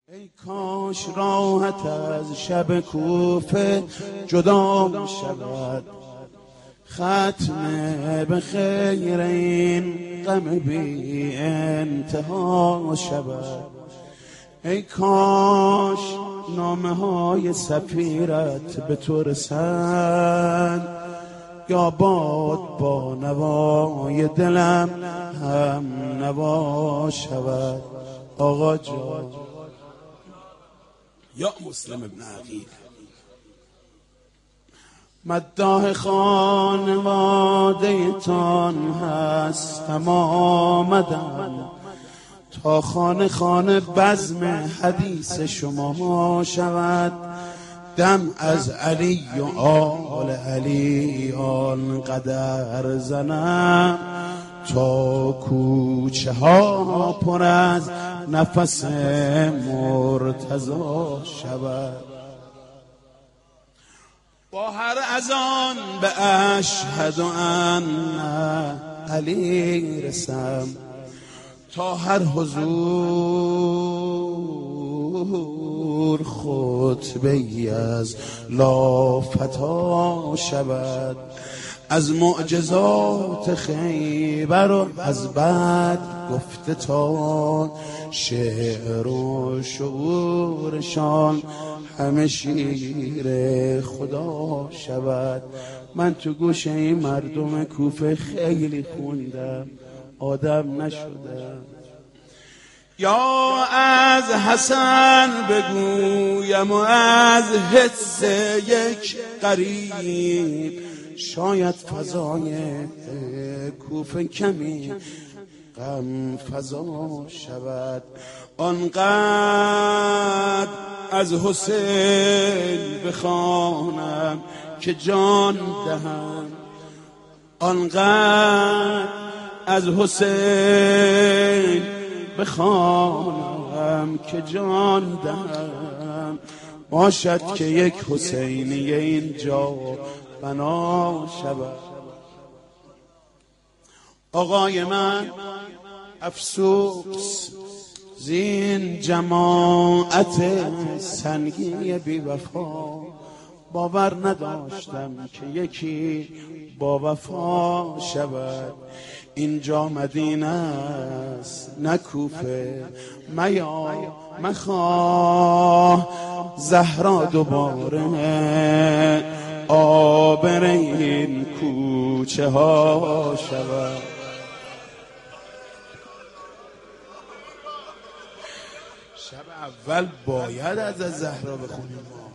ای کاش راحت از شب کوفه جدا شود، ختم به خیر این غم بی انتها شود. ای کاش نامه های سفیرت به تو رسند، یا باد با نوای دلم هم نوا شود. آقا جان یا مسلم ابن عقیل، مداح خانواده تان هستم آمدم، تا خانه خانه بزم حدیث شما شود. دم از علی و آل علی آنقدر زنم، تا کوچه ها پر از نفس مرتضی شود. با هر اذان به اشهد ان علی رسم، تا هر حضور خطبه ای از لافتا شود. از معجزات خیبر و از بعد گفته تا شعر و شعورشان همه شیر خدا شود. من تو گوش این مردم کوفه خیلی خوندم، آدم نشدم. یا از حسن بگویم و از حس یک غریب، شاید فضای کوفه کمی غم فضا شود. آنقدر از حسین بخوانم که جان دهم، آنقدر از حسین بخوانم که جان دهم. باشد که یک حسینی اینجا بنا شود. آقای من افسوس زین جماعت سنگی بی وفا، باور نداشتم که یکی با وفا شود. اینجا مدینه است نه کوفه، میا مخواه زهرا دوباره آبر این کوچه ها شود. شب اول باید از زهرا بخونیم.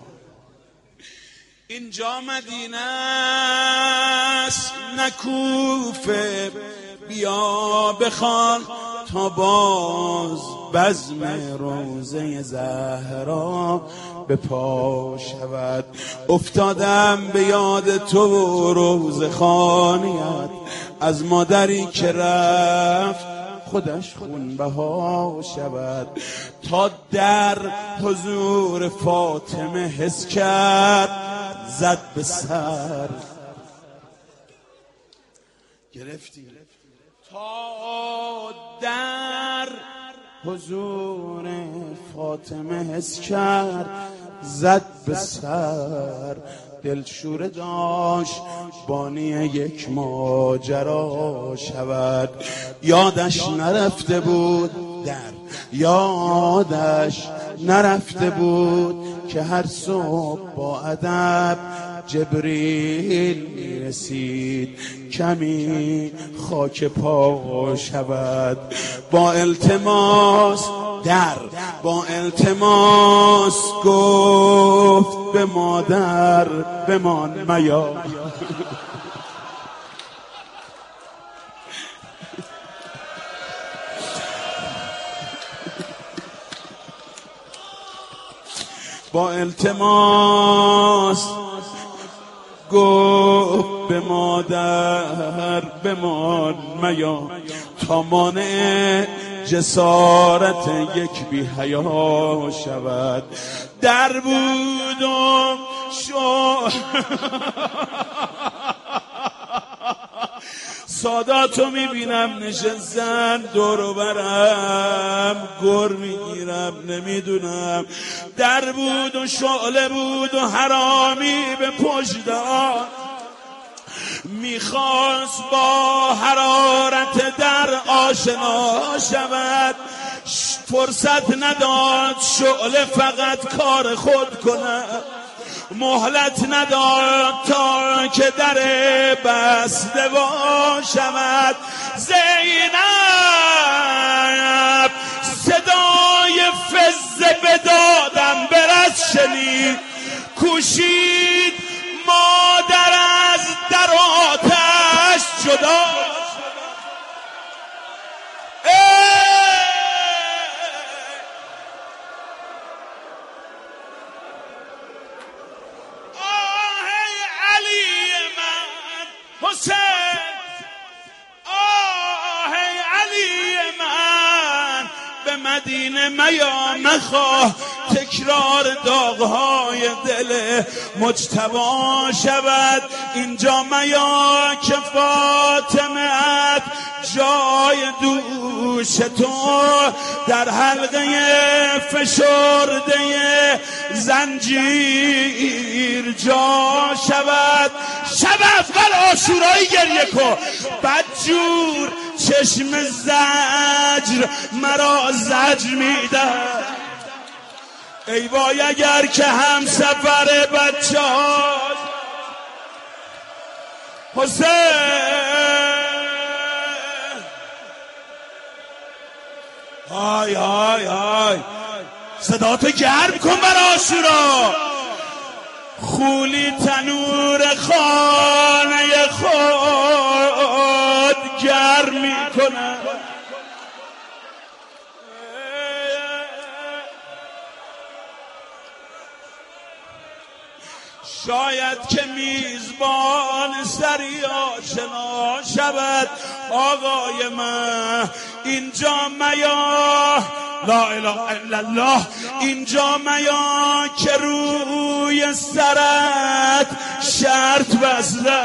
اینجا مدینه است نه کوفه، بیا بخوان تا باز بزم روضه زهرا به پا شود. افتادم به یاد تو روضه خانیت، از مادری که رفت خودش خونبها شود. تا در حضور فاطمه حس کرد، زد به سر گرفتی. تا در حضور فاطمه حس کرد، زد به سر. دلشوره داشت بانی یک ماجرا شود. یادش نرفته بود یادش نرفته بود که هر صبح با ادب جبریل میرسید کمی خاک پا شود. با التماس گفت به مادر بمان میا. با التماس گفت به مادر بمان میا، تا مانع جسارت یک بی حیا شود. در بودم ساداتو میبینم نشستن دور برم، گر میگیرم نمیدونم در بود و شعله بود و حرامی به پشت داد میخواست با حرارت در آشنا شود، فرصت نداد شعله فقط کار خود کند، مهلت نداد تا که در بسته وا شود. زینب صدای فزه به دادم برس شنید، کوشید مادر از در آتش جدا. مدینه میا مخواه تکرار داغهای دل مجتبی شود، اینجا میا که فاطمه جای دوش تو در حلقه فشرده زنجیر جا شود. شب اول عاشورایی گریه کن، بدجور چشم زجر مرا زجر میدهد. ای وای اگر که هم سفر بچه هاست حسین، های های های صداتو گرم کن بر عاشورا. خولی تنور خانه خود گرم میکنه، شاید که میزبان سری آشنا شود. آقای من اینجا میا، لا اله الا الله، اینجا میا که روی سرت شرط بسته.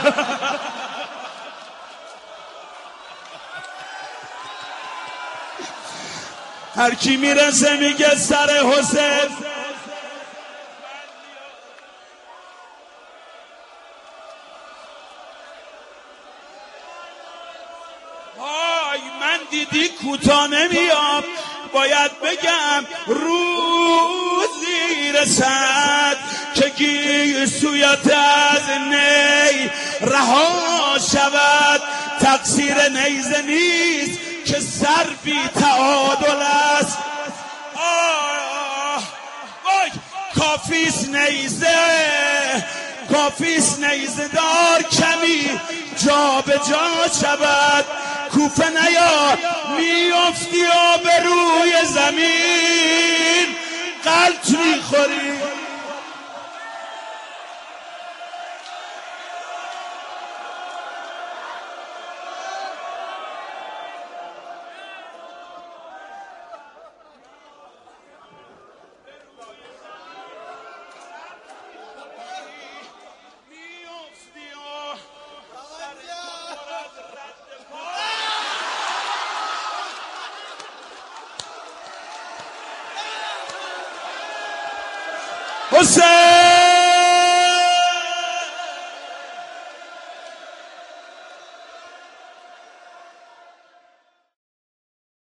هر کی میرسه میگه سر حسین. های من دیدی کوتا نمیام، باید بگم روزی رسد که گیسویت از نی رها شود. تقصیر نیزه نیست که سر بی تعادل است. کافیس نیزه دار کمی جا به جا شود. کوفه نیا میافتی و به روی زمین غلط میخوری. حسین